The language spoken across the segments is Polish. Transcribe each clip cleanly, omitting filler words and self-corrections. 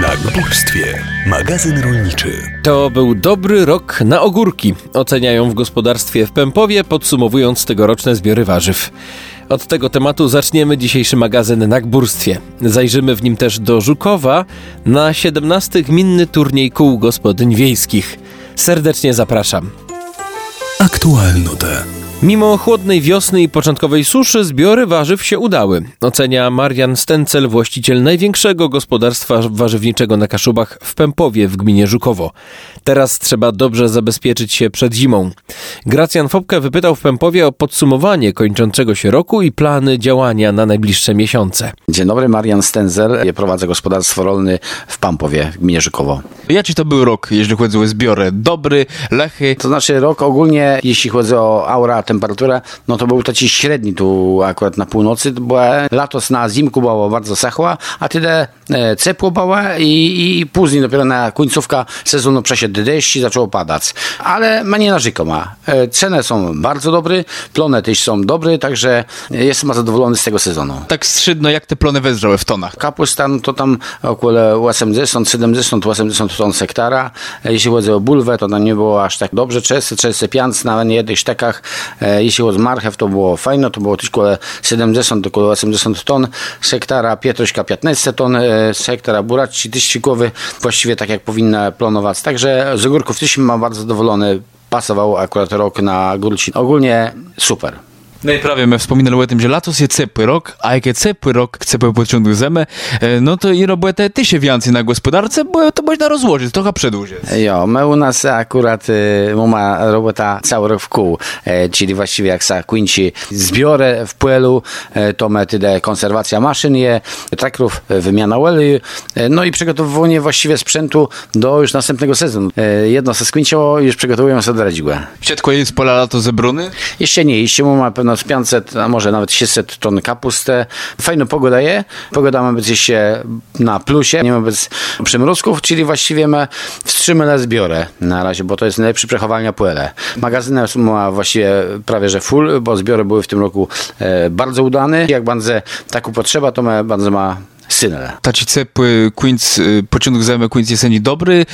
Na Górstwie. Magazyn rolniczy. To był dobry rok na ogórki, oceniają w gospodarstwie w Pępowie, podsumowując tegoroczne zbiory warzyw. Od tego tematu zaczniemy dzisiejszy magazyn na Górstwie. Zajrzymy w nim też do Żukowa na 17. gminny turniej kół gospodyń wiejskich. Serdecznie zapraszam. Aktualnote. Mimo chłodnej wiosny i początkowej suszy zbiory warzyw się udały, ocenia Marian Stencel, właściciel największego gospodarstwa warzywniczego na Kaszubach w Pępowie w gminie Żukowo. Teraz trzeba dobrze zabezpieczyć się przed zimą. Gracjan Fopke wypytał w Pępowie o podsumowanie kończącego się roku i plany działania na najbliższe miesiące. Dzień dobry, Marian Stencel. Ja prowadzę gospodarstwo rolne w Pępowie w gminie Żukowo. Jaki to był rok, jeśli chodzi o zbiory? Dobry, lechy? To znaczy rok ogólnie, jeśli chodzi o aura, temperatura, no to był taki średni tu akurat na północy, bo lato na zimku było bardzo sachła, a tyle ciepło było i później dopiero na końcówka sezonu przeszedł deszcz i zaczęło padać. Ale mnie narzekam. Ceny są bardzo dobre, plony też są dobre, także jestem zadowolony z tego sezonu. Tak szydno, jak te plony wezrzały w tonach? Kapusta, no to tam około 80, 70, 80 ton z hektara. Jeśli chodzi o bulwę, to tam nie było aż tak dobrze. Często pianc na jednych sztekach. Jeśli chodzi o marchew, to było fajne, to było tylko 70 do około 80 ton z hektara, pietruszka 15 ton z hektara, buraczki tyścikowy, właściwie tak jak powinna planować. Także z ogórków też mam bardzo zadowolony, pasował akurat rok na górci. Ogólnie super. No i prawie my wspominali o tym, że lato jest ciepły rok, a jak jest ciepły rok, ciepły pociąg zemy, no to i robotę ty się więcej na gospodarce, bo to można rozłożyć, trochę przedłużyć. Jo, my u nas akurat ma robota cały rok w kół, czyli właściwie jak sa kończy zbiory w płelu, to my tyle konserwacja maszyn je, traktorów, wymiana oleju, no i przygotowywanie właściwie sprzętu do już następnego sezonu. Jedno se skończyło, już przygotowują się do radziłę. Wszystko jest pola lato zebrane? Jeszcze nie, jeszcze ma pewno z 500, a może nawet 600 ton kapusty. Fajna pogoda je. Pogoda ma być jeszcze na plusie, nie ma być przymrozków, czyli właściwie my wstrzymane zbiory na razie, bo to jest najlepszy przechowalnia płele. Magazyn ma właściwie prawie że full, bo zbiory były w tym roku bardzo udane. Jak będzie taką potrzeba, to my bardzo ma synele. Taki ciepły pociąg zemy, końc jesieni dobry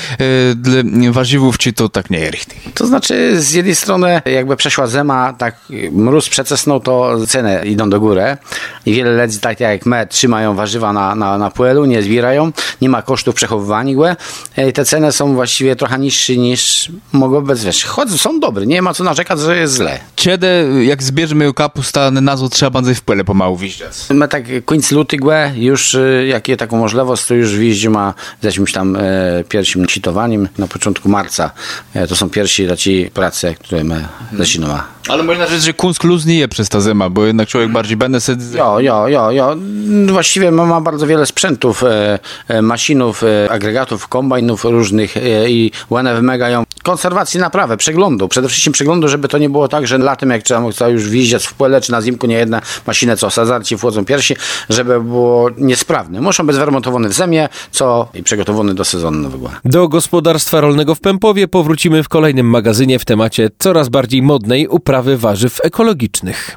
dla warzywów, czy to tak nie jest? To znaczy z jednej strony jakby przeszła zima, tak mróz przecesnął, to ceny idą do góry i wiele ludzi tak jak my trzymają warzywa na płelu, nie zbierają, nie ma kosztów przechowywania go i te ceny są właściwie trochę niższe niż mogą być, wiesz, są dobre, nie ma co narzekać, że jest źle. Kiedy jak zbierzemy kapusta na nazwę, trzeba będzie w płele pomału wjeżdżać? My tak końc lutego już jak jest taką możliwość, to już wjeździmy z jakimś tam pierwszym sitowaniem na początku marca. To są pierwsze prace, które my zaczynamy. Ale można rzec, że kunst luznieje przez ta zima, bo jednak człowiek bardziej będzie sobie... Jo. Właściwie ma bardzo wiele sprzętów, maszynów, agregatów, kombajnów różnych i one wymagają konserwacji, naprawy, przeglądu. Przede wszystkim przeglądu, żeby to nie było tak, że latem jak trzeba już wjeździć w pole, czy na zimku nie jedna maszyna, co sadzarci wchodzą pierwsi, żeby było niesprawne. Muszą być wyremontowane w zemie, i przygotowane do sezonu nowego. Do gospodarstwa rolnego w Pępowie powrócimy w kolejnym magazynie w temacie coraz bardziej modnej uprawy warzyw ekologicznych.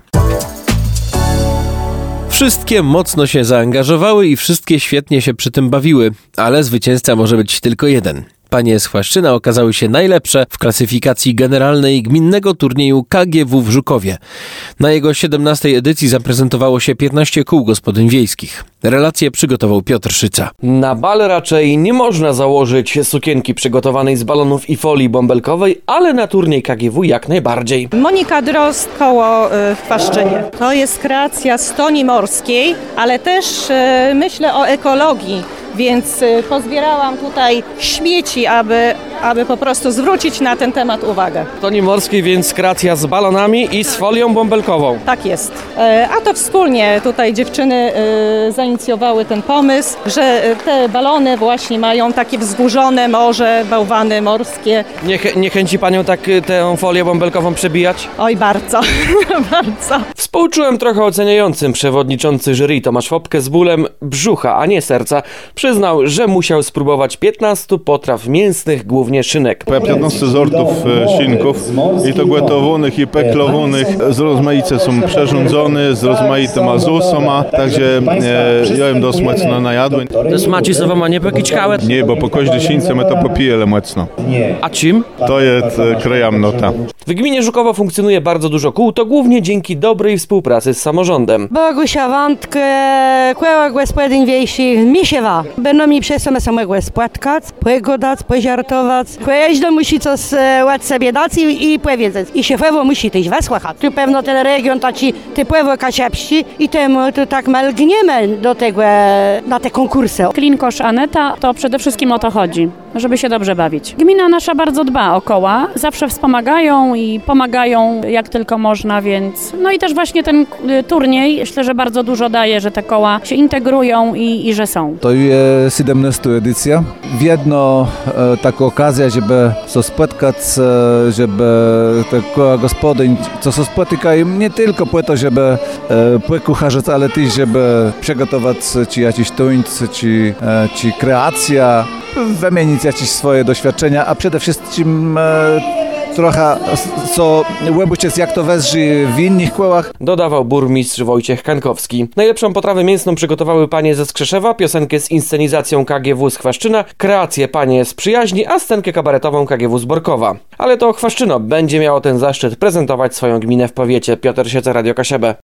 Wszystkie mocno się zaangażowały i wszystkie świetnie się przy tym bawiły, ale zwycięzca może być tylko jeden. Panie z Chłaszczyna okazały się najlepsze w klasyfikacji generalnej gminnego turnieju KGW w Żukowie. Na jego 17. edycji zaprezentowało się 15 kół gospodyń wiejskich. Relację przygotował Piotr Szyca. Na bal raczej nie można założyć sukienki przygotowanej z balonów i folii bąbelkowej, ale na turniej KGW jak najbardziej. Monika Drozd, koło w Chłaszczynie. To jest kreacja stoni morskiej, ale też myślę o ekologii. Więc pozbierałam tutaj śmieci, aby po prostu zwrócić na ten temat uwagę. Stoni morskiej, więc kreacja z balonami i z folią bąbelkową. Tak jest. A to wspólnie tutaj dziewczyny zainicjowały ten pomysł, że te balony właśnie mają takie wzgórzone morze, bałwany morskie. Nie chęci panią tak tę folię bąbelkową przebijać? Oj, bardzo, bardzo. Współczułem trochę oceniającym przewodniczący jury Tomasz Fopke z bólem brzucha, a nie serca. Przyznał, że musiał spróbować 15 potraw mięsnych, głównie głównie szynek. Po 15 sortów szynków i to gotowanych i peklowanych z rozmaice są przyrządzone, z rozmaitym azusem, także ja im dość mocno najadłem. To smaci se wam nie pokiczkałe? Nie, bo po każdej szynce my to popijemy mocno. A czym? To jest krajamnota. W gminie Żukowo funkcjonuje bardzo dużo kół, to głównie dzięki dobrej współpracy z samorządem. Bogusia wątkę, kłęła gospodyń wiejskich, misiewa. Będą mi przez to samego spłatkać, pogodać, pożartować. Kłęźdo musi coś ład sobie dać i powiedzieć. I szefowo musi też wysłuchać. Tu pewno ten region taci typowo kasiapści i temu tu tak malgniemy do tego, na te konkursy. Klinkosz Aneta, to przede wszystkim o to chodzi, żeby się dobrze bawić. Gmina nasza bardzo dba o koła, zawsze wspomagają i pomagają jak tylko można, więc no i też właśnie ten turniej, myślę, że bardzo dużo daje, że te koła się integrują i że są. To jest 17. edycja. Jedno taka okazja, żeby się spotkać, żeby te koła gospodyń, co się spotykają nie tylko po to, żeby kucharzyć, ale też, żeby przygotować ci jakiś tańc, ci kreacja, wymienić jakieś swoje doświadczenia, a przede wszystkim trochę co łebuciec jak to wezrzy w innych kołach. Dodawał burmistrz Wojciech Kankowski. Najlepszą potrawę mięsną przygotowały panie ze Skrzeszewa, piosenkę z inscenizacją KGW z Chwaszczyna, kreację panie z Przyjaźni, a scenkę kabaretową KGW z Borkowa. Ale to Chwaszczyno będzie miało ten zaszczyt prezentować swoją gminę w powiecie. Piotr Sieca, Radio Kasiebę.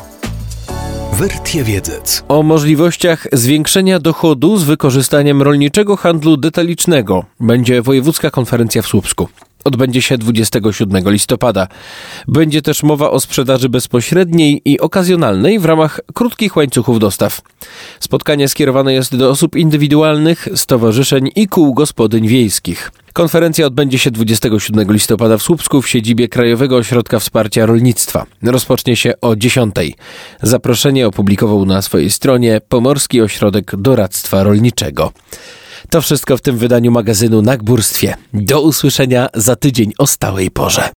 Wertie Wiedziec. O możliwościach zwiększenia dochodu z wykorzystaniem rolniczego handlu detalicznego będzie Wojewódzka Konferencja w Słupsku. Odbędzie się 27 listopada. Będzie też mowa o sprzedaży bezpośredniej i okazjonalnej w ramach krótkich łańcuchów dostaw. Spotkanie skierowane jest do osób indywidualnych, stowarzyszeń i kół gospodyń wiejskich. Konferencja odbędzie się 27 listopada w Słupsku w siedzibie Krajowego Ośrodka Wsparcia Rolnictwa. Rozpocznie się o 10:00. Zaproszenie opublikował na swojej stronie Pomorski Ośrodek Doradztwa Rolniczego. To wszystko w tym wydaniu magazynu Na Górstwie. Do usłyszenia za tydzień o stałej porze.